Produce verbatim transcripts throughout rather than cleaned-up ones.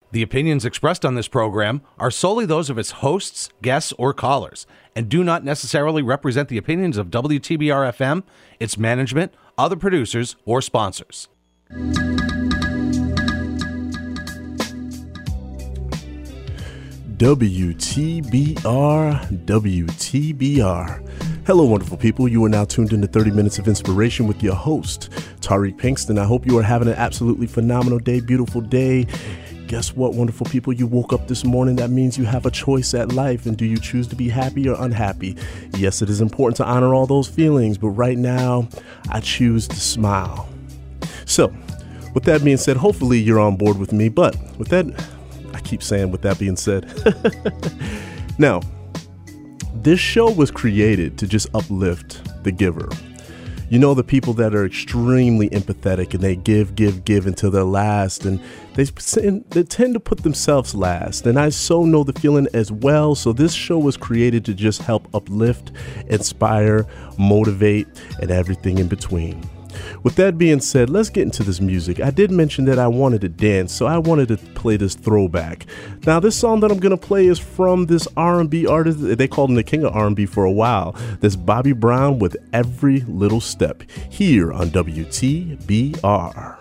The opinions expressed on this program are solely those of its hosts, guests, or callers, and do not necessarily represent the opinions of W T B R F M, its management, other producers, or sponsors. W T B R, W T B R. Hello, wonderful people. You are now tuned into thirty minutes of Inspiration with your host, Tariq Pinkston. I hope you are having an absolutely phenomenal day, beautiful day. Guess what, wonderful people? You woke up this morning. That means you have a choice at life. And do you choose to be happy or unhappy? Yes, it is important to honor all those feelings, but right now, I choose to smile. So, with that being said, hopefully you're on board with me. But with that, I keep saying with that being said. Now, this show was created to just uplift the giver. You know, the people that are extremely empathetic and they give, give, give until they're last, and they, they tend to put themselves last. And I so know the feeling as well. So this show was created to just help uplift, inspire, motivate, and everything in between. With that being said, let's get into this music. I did mention that I wanted to dance, so I wanted to play this throwback. Now, this song that I'm going to play is from this R and B artist. They called him the king of R and B for a while. This Bobby Brown with Every Little Step here on W T B R.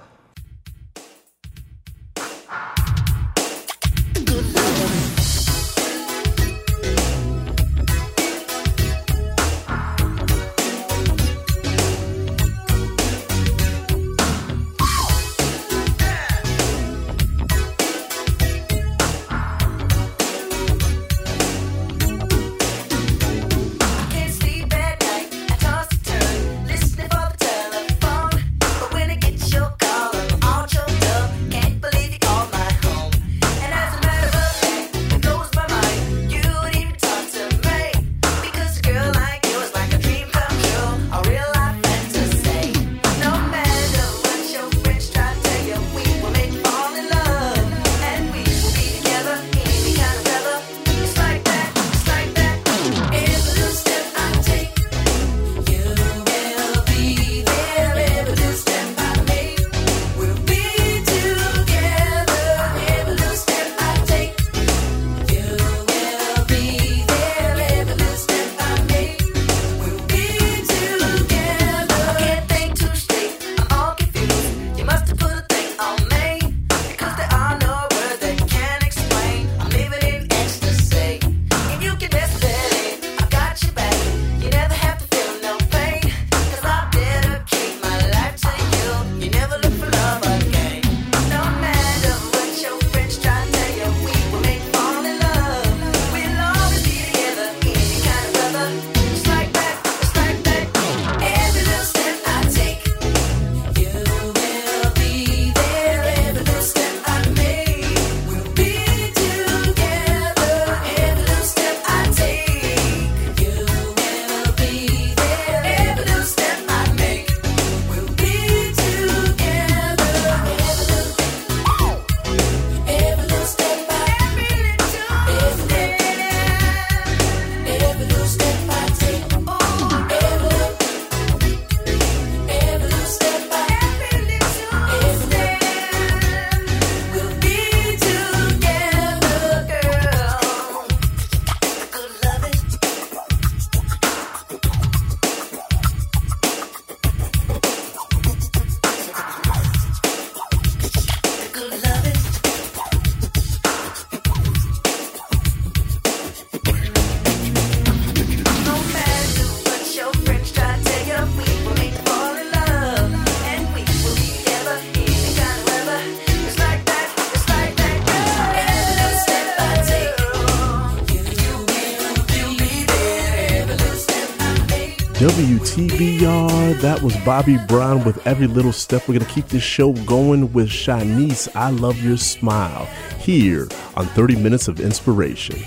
W T B R, that was Bobby Brown with Every Little Step. We're going to keep this show going with Shanice, I Love Your Smile, here on thirty minutes of Inspiration.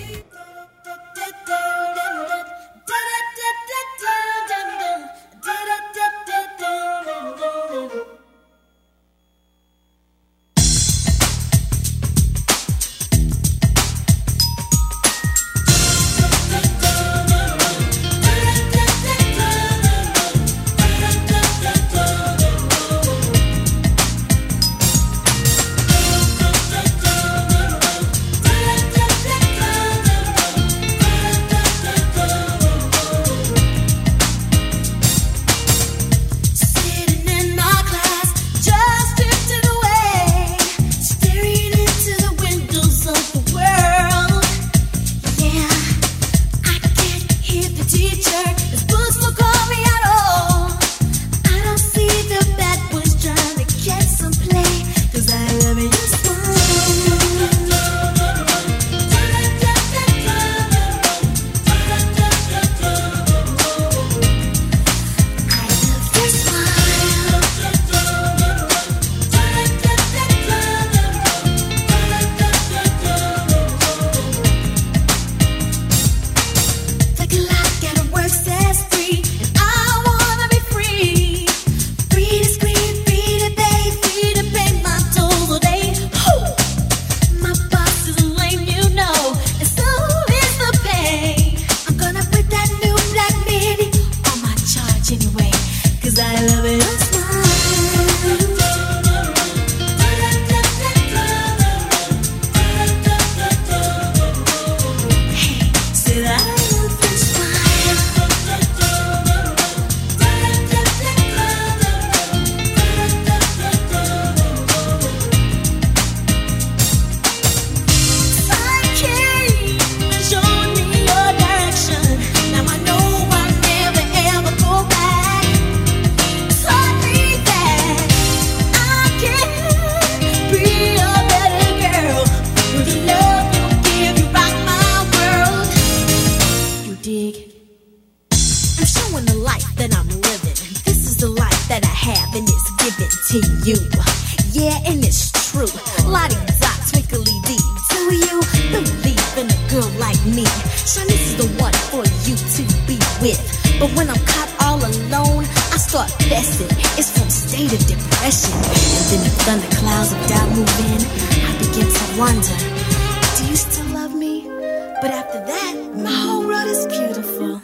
you believe in a girl like me? Shanice is the one for you to be with. But when I'm caught all alone, I start fessing. It's from state of depression. And then the thunderclouds of doubt move in. I begin to wonder, do you still love me? But after that, my whole world is beautiful.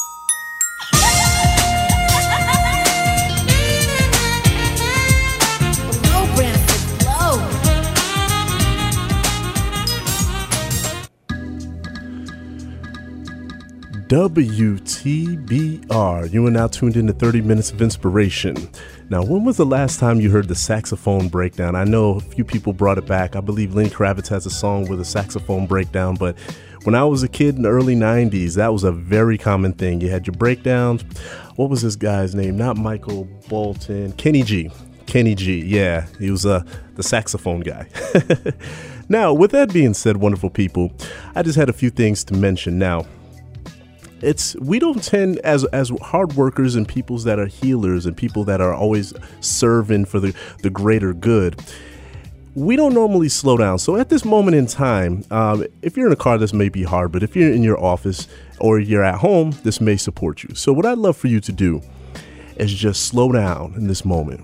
W T B R. You are now tuned into thirty minutes of inspiration. Now, when was the last time you heard the saxophone breakdown? I know a few people brought it back. I believe Lenny Kravitz has a song with a saxophone breakdown, but when I was a kid in the early nineties, that was a very common thing. You had your breakdowns. What was this guy's name? Not Michael Bolton. Kenny G. Kenny G. Yeah, he was uh, the saxophone guy. Now, with that being said, wonderful people, I just had a few things to mention. Now, It's we don't tend as as hard workers and peoples that are healers and people that are always serving for the, the greater good. We don't normally slow down. So at this moment in time, um, if you're in a car, this may be hard, but if you're in your office or you're at home, this may support you. So what I'd love for you to do is just slow down in this moment.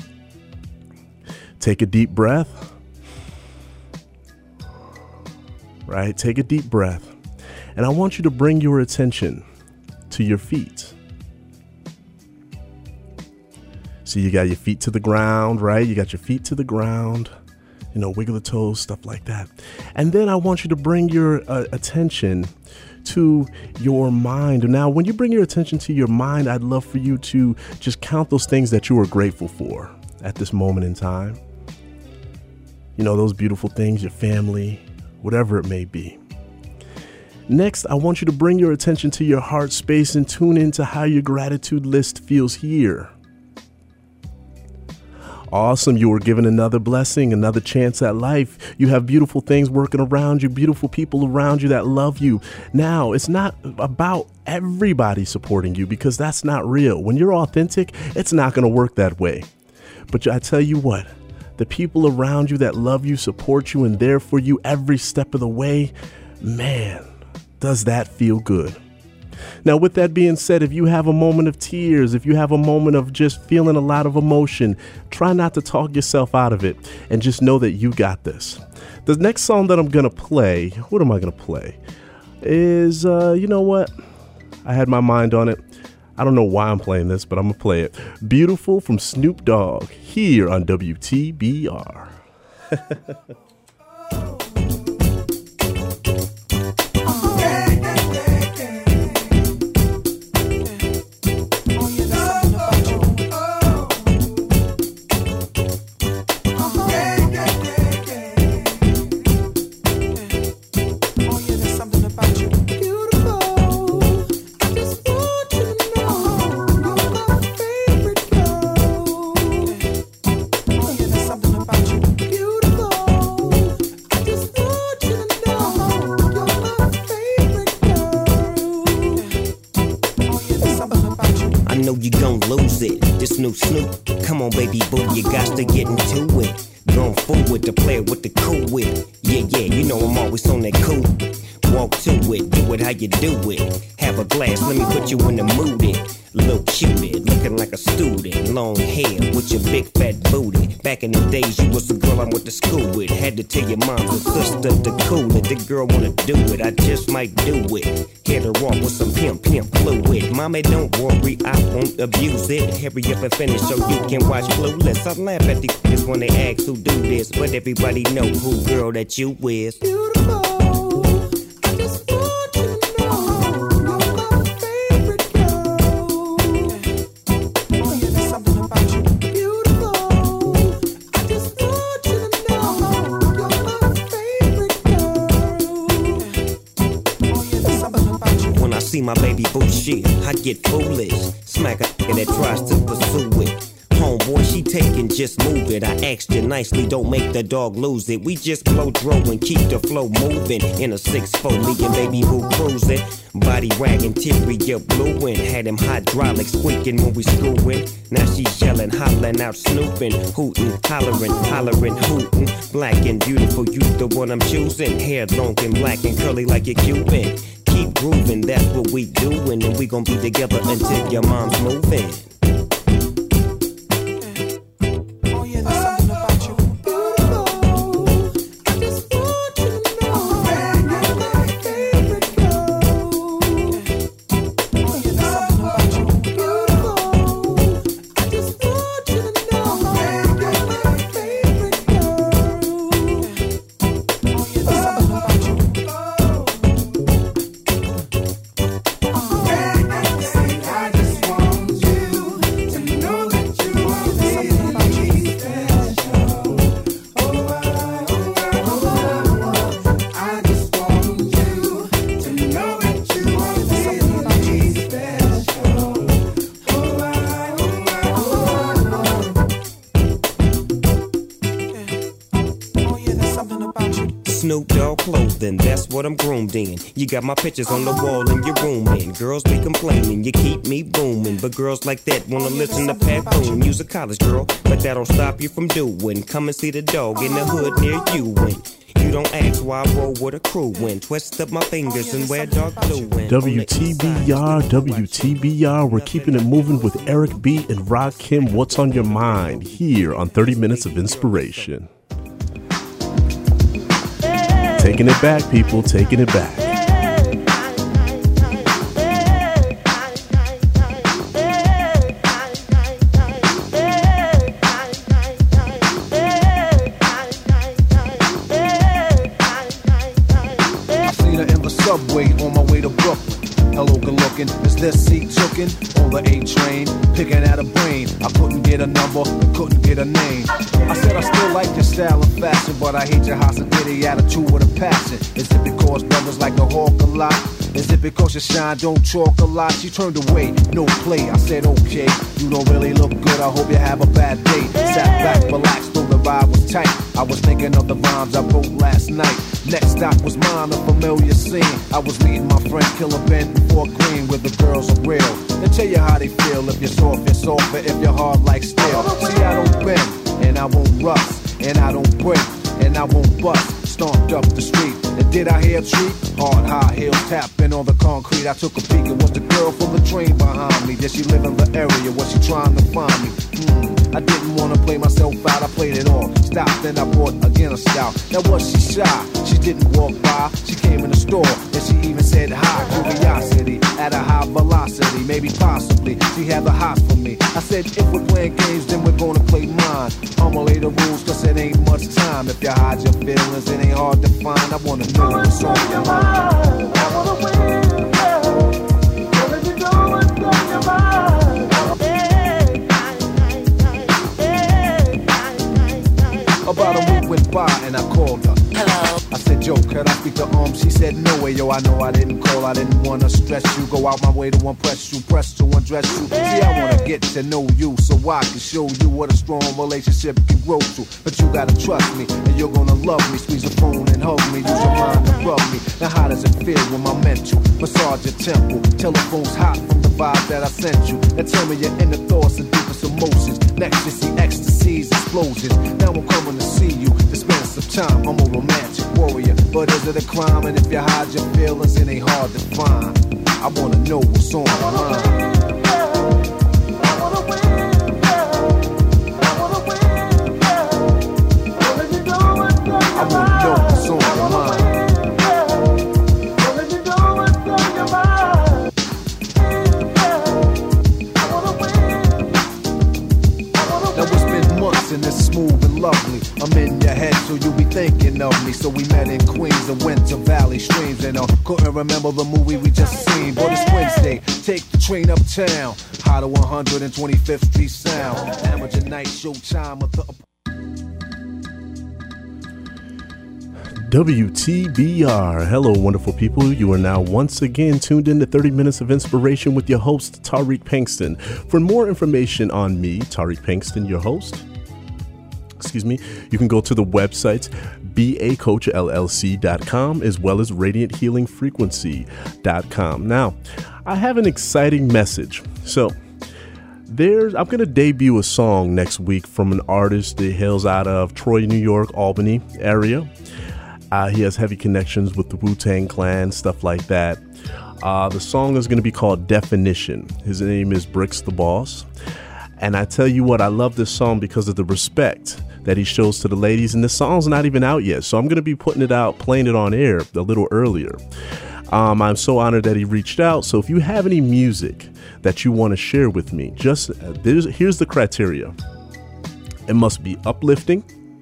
Take a deep breath. Right? Take a deep breath. And I want you to bring your attention to your feet. So you got your feet to the ground, right? You got your feet to the ground, you know, wiggle the toes, stuff like that. And then I want you to bring your uh, attention to your mind. Now, when you bring your attention to your mind, I'd love for you to just count those things that you are grateful for at this moment in time. You know, those beautiful things, your family, whatever it may be. Next, I want you to bring your attention to your heart space and tune into how your gratitude list feels here. Awesome. You were given another blessing, another chance at life. You have beautiful things working around you, beautiful people around you that love you. Now, it's not about everybody supporting you because that's not real. When you're authentic, it's not going to work that way. But I tell you what, the people around you that love you, support you, and there for you every step of the way, man, does that feel good? Now, with that being said, if you have a moment of tears, if you have a moment of just feeling a lot of emotion, try not to talk yourself out of it and just know that you got this. The next song that I'm going to play, what am I going to play, is, uh, you know what? I had my mind on it. I don't know why I'm playing this, but I'm going to play it. Beautiful from Snoop Dogg here on W T B R. Snoop, Snoop, come on baby boo, you got to get into it. Going forward to play with the cool wit. Yeah, yeah, you know I'm always on that cool. Walk to it, do it how you do it. Have a glass, let me put you in the mood it. Little cutie, looking like a student. Long hair with your big fat booty. Back in the days you was the girl I went to school with. Had to tell your mom and sister to cool it. The girl wanna do it, I just might do it. Hit her off with some pimp, pimp fluid. Mommy, don't worry, I won't abuse it. Hurry up and finish so you can watch Clueless. I laugh at the kids when they ask who do this, but everybody know who girl that you is. Beautiful. See my baby boo shit, I get foolish. Smack a nigga that tries to pursue it. Homeboy, she taking, just move it. I asked you nicely, don't make the dog lose it. We just blow dro and keep the flow moving. In a six four, me and baby boo cruising. Body wagging, teary, get blueing. Had him hydraulic squeaking when we screwing. Now she's yelling, hollering out, snooping, hooting, hollering, hollering, hooting. Black and beautiful, you the one I'm choosing. Hair long and black and curly like a Cuban. Keep grooving, that's what we doing, and we gon' be together until your mom's moving. Snoop Dogg clothing, that's what I'm groomed in. You got my pictures on the wall in your room, man. Girls be complaining, you keep me booming. But girls like that wanna listen to Pat Boone. You's a college girl, but that don't stop you from doing. Come and see the dog in the hood near you. When you don't ask why I roll with a crew. When twist up my fingers and wear dark blue. W T B R, W T B R, we're keeping it moving with Eric B. and Rakim. What's on your mind here on thirty minutes of Inspiration. Taking it back, people, taking it back. I seen her in the subway on my way to Brooklyn. Hello, good looking. Is this seat tookin'? On the A train, picking at a brain. I couldn't get a number, couldn't get a name. I said I still like your style and fashion, but I hate your hospitality attitude with a passion. Is it because brothers like to hawk a lot? Is it because you shine, don't talk a lot? She turned away, no play. I said, okay, you don't really look good. I hope you have a bad day. Sat back, relaxed, though the vibe was tight. I was thinking of the rhymes I wrote last night. Next stop was mine, a familiar scene. I was meeting my friend Killer Ben before Green, where the girls are real. They tell you how they feel. If you're soft, you're soft, but if you're hard like steel. See, I don't bend, and I won't rust, and I don't break, and I won't bust. Stomped up the street, and did I hear a treat? Hard high heels tapping on the concrete. I took a peek, it was the girl from the train behind me. Did she live in the area? Was she trying to find me? Hmm, I didn't want to play myself out, I played it all. Stopped, then I bought again a stout. Now was she shy? She didn't walk by, she came in the store, and she even said hi. Curiosity, at a high velocity, maybe possibly, she had the hots for me. I said, if we're playing games, then we're gonna play mine. I'ma lay the rules, cause it ain't much time. If you hide your feelings, it ain't hard to find. I wanna know what's on your mind. I wanna win, girl. What if you know what's on your mind? About a week went by and I called her. Hello. I said, yo, could I speak to um? She said, no way, yo, I know I didn't call. I didn't wanna stress you. Go out my way to impress you, press to undress you. See, I wanna get to know you so I can show you what a strong relationship can grow to. But you gotta trust me, and you're gonna love me. Squeeze the phone and hug me, use your mind to rub me. Now how does it feel when my mental massage your temple? Telephone's hot from the vibe that I sent you. Now tell me your inner thoughts and deepest emotions. Next you see ecstasies, explosions. Now I'm coming to see you, to spend some time. I'm a romantic warrior, but is it a crime? And if you hide your feelings, it ain't hard to find. I wanna know what's on your mind. And it's smooth and lovely. I'm in your head, so you be thinking of me. So we met in Queens and went to Valley Streams, and I couldn't remember the movie we just seen. But it's Wednesday, take the train uptown. High to one hundred twenty-fifth Street Sound. Amateur night, showtime with the W T B R. Hello, wonderful people. You are now once again tuned in to thirty minutes of Inspiration with your host, Tariq Pankston. For more information on me, Tariq Pankston, your host, excuse me, you can go to the websites b a coach l l c dot com as well as radiant healing frequency dot com. Now, I have an exciting message. So, there's I'm going to debut a song next week from an artist that hails out of Troy, New York, Albany area. Uh, he has heavy connections with the Wu-Tang Clan, stuff like that. Uh, the song is going to be called Definition. His name is Bricks the Boss. And I tell you what, I love this song because of the respect that he shows to the ladies. And the song's not even out yet, so I'm going to be putting it out, playing it on air a little earlier. Um, I'm so honored that he reached out. So if you have any music that you want to share with me, just uh, there's, here's the criteria. It must be uplifting,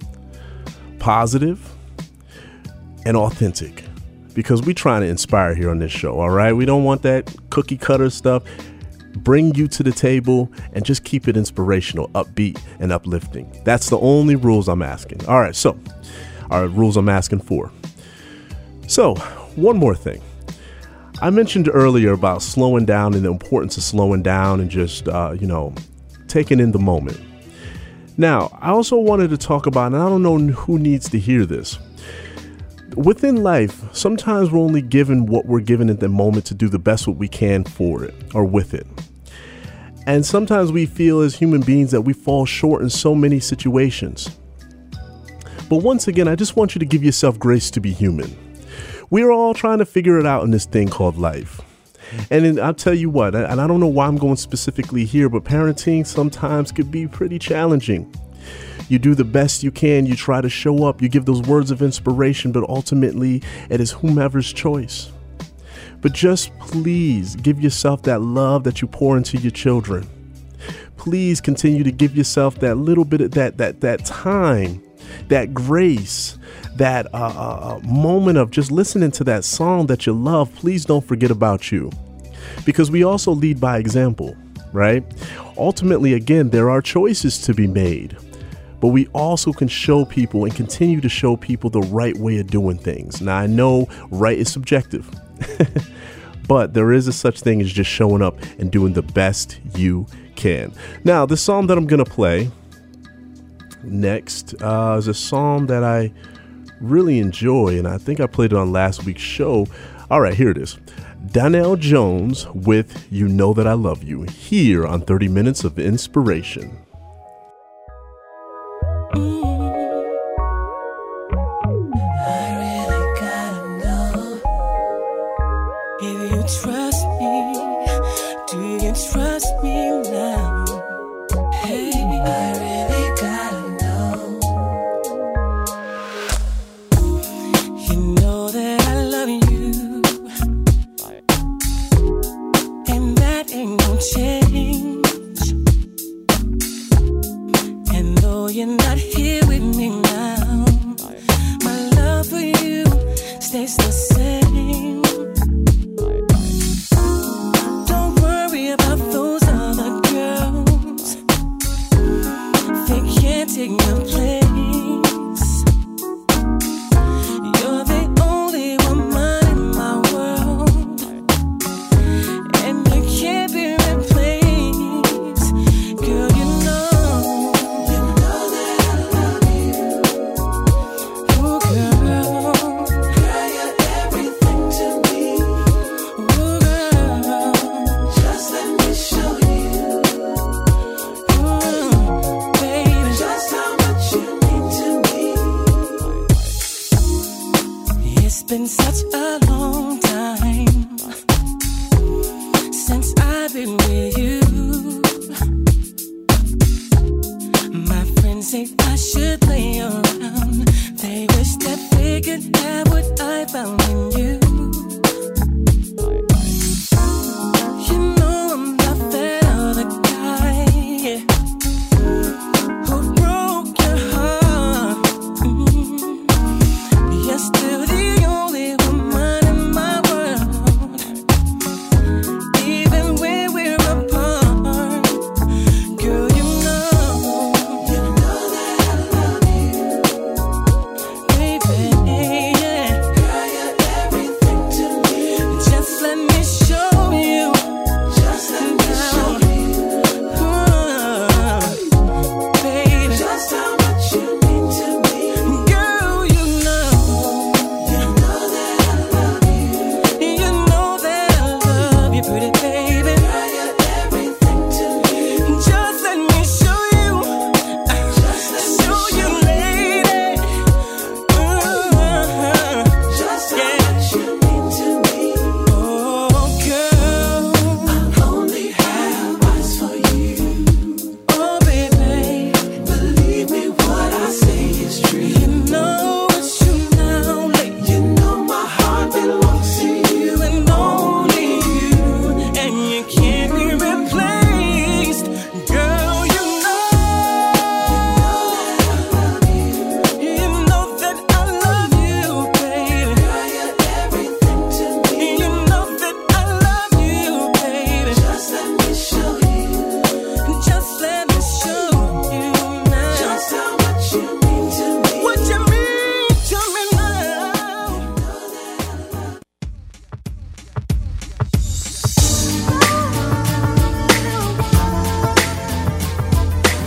positive, and authentic, because we're trying to inspire here on this show. All right. We don't want that cookie cutter stuff. Bring you to the table and just keep it inspirational, upbeat, and uplifting. That's the only rules I'm asking. All right. So, all right, rules I'm asking for. So, one more thing. I mentioned earlier about slowing down and the importance of slowing down and just, uh, you know, taking in the moment. Now, I also wanted to talk about, and I don't know who needs to hear this. Within life, sometimes we're only given what we're given at the moment to do the best what we can for it or with it. And sometimes we feel as human beings that we fall short in so many situations. But once again, I just want you to give yourself grace to be human. We're all trying to figure it out in this thing called life. And then I'll tell you what, and I don't know why I'm going specifically here, but parenting sometimes could be pretty challenging. You do the best you can. You try to show up. You give those words of inspiration, but ultimately it is whomever's choice. But just please give yourself that love that you pour into your children. Please continue to give yourself that little bit of that, that, that time, that grace, that uh, uh, moment of just listening to that song that you love. Please don't forget about you, because we also lead by example, right? Ultimately, again, there are choices to be made. But we also can show people and continue to show people the right way of doing things. Now, I know right is subjective, but there is a such thing as just showing up and doing the best you can. Now, the song that I'm going to play next uh, is a song that I really enjoy, and I think I played it on last week's show. All right, here it is. Donell Jones with You Know That I Love You, here on thirty minutes of Inspiration. Trust me, do you trust me now? Hey, I really gotta know. You know that I love you, and that ain't gon' change. And though you're not here with me now, my love for you stays the same. Take your place. You're the only woman in my world, and you can't be replaced. Girl, you know, you know that I love you. Oh, girl, girl, you're everything to me. Oh, girl, just let me show you. Oh, baby, just how much you mean to me. It's been such a long time since I've been with you. My friends say I should play around. They wish that they could have what I found in you. You know I'm not that other guy who broke your heart. Mm-hmm. You're still the only woman in my world, even when we're apart. Girl, you know, you know that I love you, baby.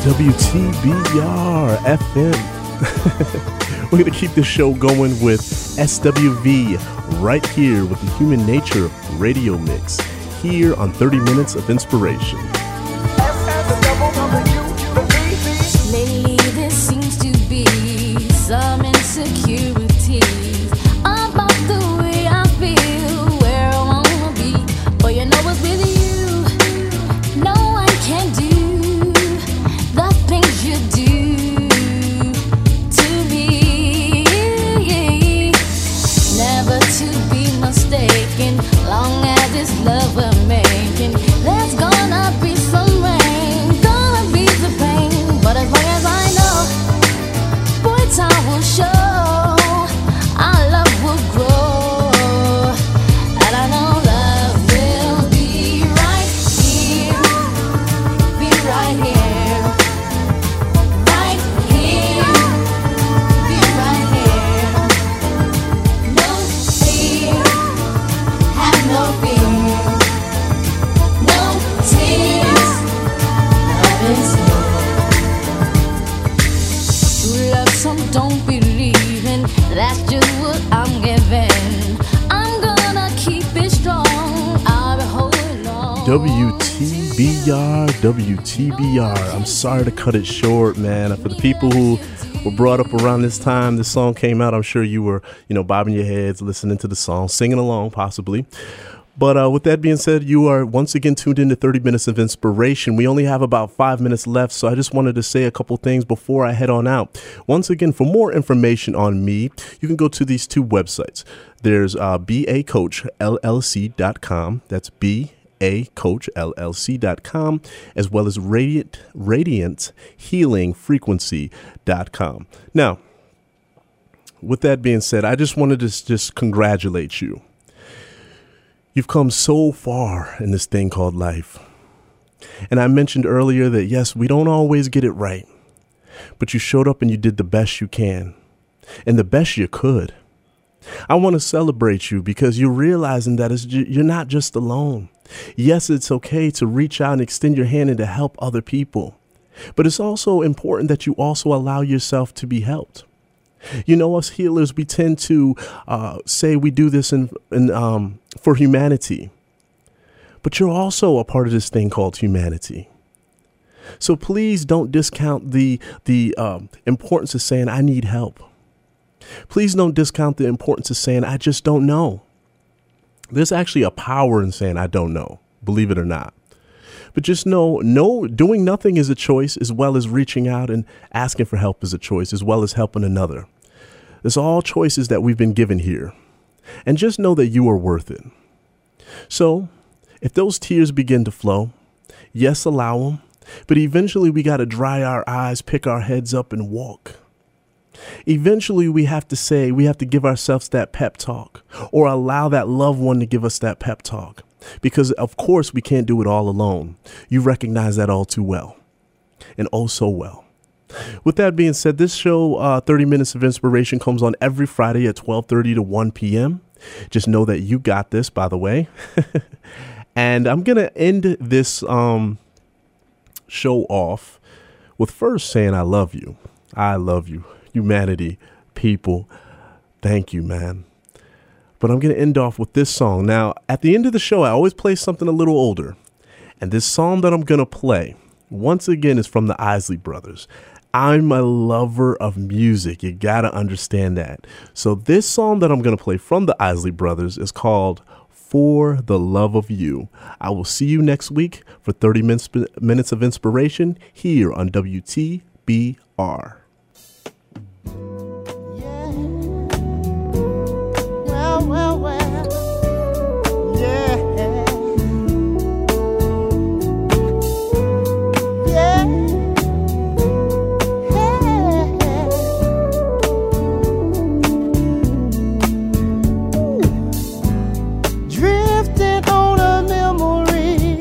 W T B R F M. We're going to keep this show going with S W V right here with the Human Nature Radio Mix here on thirty minutes of Inspiration. Lately there seems to be some insecurities about the way I feel, where I wanna be. But you know it's with you, no one can do the things you do to me. Never to be mistaken, long as it's love we're making. There's gonna be some rain, gonna be the pain, but as long as I know, boy, time will show, our love will grow, and I know love will be right here, be right here, right here, be right here. No fear, have no fear, no tears, love is true love, some don't believe in. That's just what I'm giving. I'm gonna keep it strong. I'll be holding on. W T B R, W T B R. I'm sorry to cut it short, man. For the people who were brought up around this time this song came out, I'm sure you were, you know, bobbing your heads, listening to the song, singing along, possibly. But uh, with that being said, you are once again tuned into thirty minutes of Inspiration. We only have about five minutes left, so I just wanted to say a couple things before I head on out. Once again, for more information on me, you can go to these two websites. There's uh, B A Coach L L C dot com. That's B A Coach L L C dot com, as well as Radiant, Radiant Healing Frequency dot com. Now, with that being said, I just wanted to just congratulate you. You've come so far in this thing called life. And I mentioned earlier that, yes, we don't always get it right, but you showed up and you did the best you can and the best you could. I want to celebrate you because you're realizing that it's, you're not just alone. Yes, it's okay to reach out and extend your hand and to help other people, but it's also important that you also allow yourself to be helped. You know, us healers, we tend to uh, say we do this in, in, um, for humanity, but you're also a part of this thing called humanity. So please don't discount the the um, importance of saying, I need help. Please don't discount the importance of saying, I just don't know. There's actually a power in saying, I don't know, believe it or not. But just know, no, doing nothing is a choice, as well as reaching out and asking for help is a choice, as well as helping another. It's all choices that we've been given here. And just know that you are worth it. So if those tears begin to flow, yes, allow them. But eventually we got to dry our eyes, pick our heads up and walk. Eventually we have to say, we have to give ourselves that pep talk, or allow that loved one to give us that pep talk. Because, of course, we can't do it all alone. You recognize that all too well, and oh so well. With that being said, this show, uh, thirty minutes of Inspiration, comes on every Friday at twelve thirty to one p.m. Just know that you got this, by the way. And I'm going to end this um, show off with first saying I love you. I love you. Humanity, people, thank you, man. But I'm going to end off with this song. Now, at the end of the show, I always play something a little older. And this song that I'm going to play, once again, is from the Isley Brothers. I'm a lover of music. You got to understand that. So this song that I'm going to play from the Isley Brothers is called For the Love of You. I will see you next week for thirty minutes of Inspiration here on W T B R. Well, well, yeah, yeah, hey. Drifting on a memory,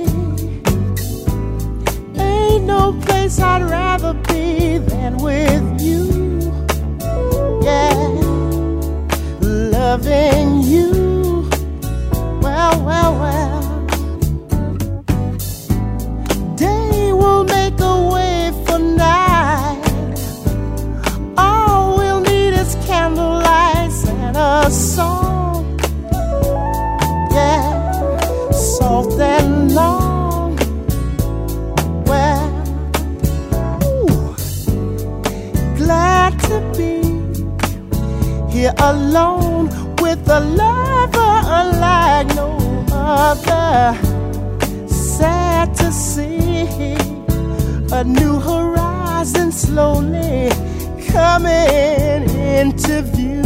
ain't no place I'd rather be than with you, yeah. Loving you, well, well, well. Day will make a way for night. here alone with a lover unlike no other. Sad to see a new horizon slowly coming into view.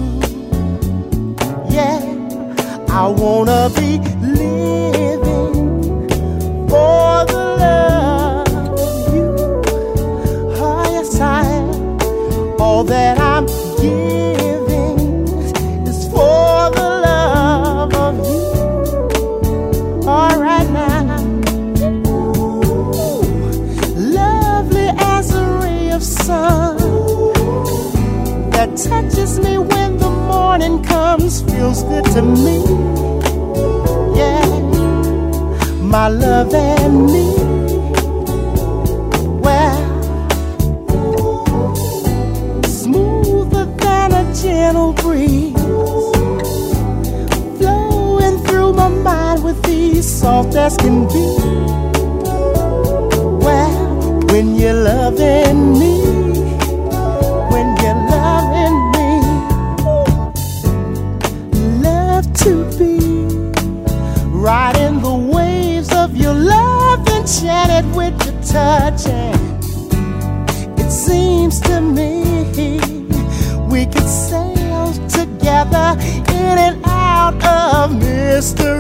Yeah, I wanna be living for the love of you. Oh yes, I am. All that I'm giving is for the love of you. All right now, ooh, lovely as a ray of sun that touches me when the morning comes, feels good to me. Yeah, my love and me. Well, smoother than a gentle breeze, flowing through my mind with ease, soft as can be. Well, when you're loving me, when you're loving me, love to be riding the waves of your love, enchanted with your touch. And it seems to me we could sail together in and out of mystery.